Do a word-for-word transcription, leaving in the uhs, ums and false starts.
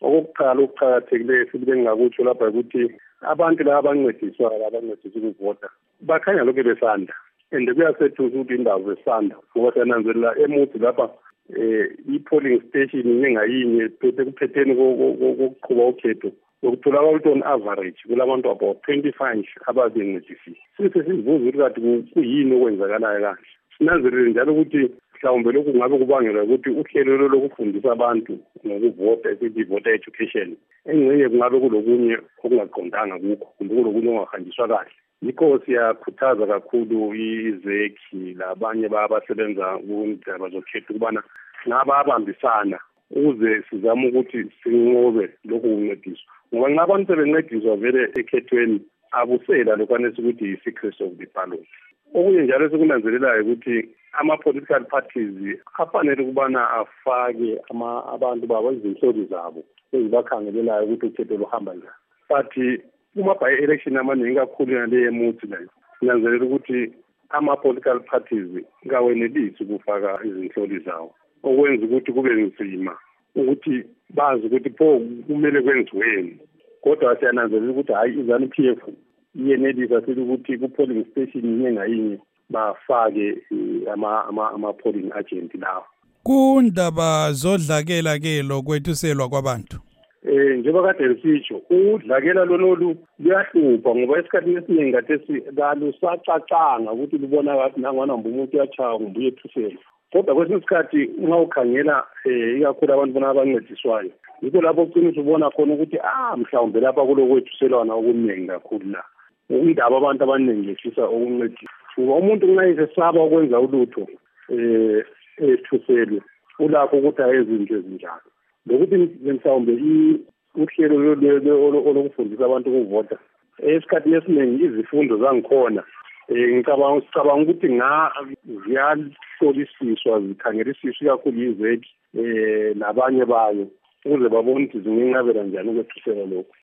okokuqala okuqakathekileyo futhi bengingakutsho lapha ukuthi abantu laba abancediswayo abancediswa ukuvota bakhanya lokhu besanda and kuyasethusa ukuthi indawo zesanda ngoba siyananzelela emuthi lapha eh i-polling station inye ngayinye phethe kuphetheni kokuqhuba ukhetho ukuthola ukuthi on average kulabantu about twenty-five ababencedisile sithi sizibuza ukuthi kade kuyini okwenzakalayo kahle sinanzelele njalo ukuthi mhlawumbe lokhu kungabe kubangelwa ukuthi uhlelo lokufundisa abantu ngokuvota esithi voter education engcenye kungabe kulokunye okungaqondanga kukho kumbe kulokunye okungahanjiswa kahle yikho siyakhuthaza kakhulu izekhi labanye babasebenza kundaba zokhetho ukubana ngaba abambisana ukuze sizame ukuthi sinqobe lokhu kuncediswa ngoba nxa abantu sebencediswa vele ekhethweni abusela lokwanisa ukuthi yi-secret of the ballot. Okunye njalo sekunanzelelayo ukuthi ama-political parties afanele ukubana afake abantu babo izinhloli zabo ezibakhangelelayo ukuthi ukhetho luhamba njani. But kuma-by-election amaningi kakhulu naleyo emuthi leyo sinanzelela ukuthi ama-political parties kawenelisi ukufaka izinhloli zawo okwenza ukuthi kube nzima ukuthi bazi ukuthi pho kumele kwenziweni. Kodwa siyananzelela ukuthi hayi izanu P F iyenelisa sithi ukuthi ku-polling station inye ngayinye bafake ama-polling agent lawo. Kundaba zodlakela-ke lokwethuselwa kwabantu Eh njengoba kade lisitsho udlakela lonolu luyahlupha ngoba esikhathini esiningi kade kalusacacanga ukuthi libona ngathi nangona umuntu uyachaya ngumbuye ethuselwa. Kodwa kwesinye isikhathi uma ukhangela ikakhulu abantu bona abancediswayo yikho lapho uqinisa ubona khona ukuthi ah mhlawumbe lapha kulokwethuselwana okuningi kakhulu la indaba abantu abaningi lefisa okuncedisa ngoba umuntu nxa esesaba ukwenza ulutho eh ethuselwe ulapho ukuthi ayezinto ezinjalo lokuthi mhlawumbe uhlelo olokufundisa abantu ukuvota esikhathini esiningi izifundo zangikhona ngicabanga sicabanga ukuthi nga ziyahlolisiswa zikhangelisiswa kakhulu yizekhi eh nabanye bayo ukuze babone ukuthi zingenqabela njani ukwethusela lokho.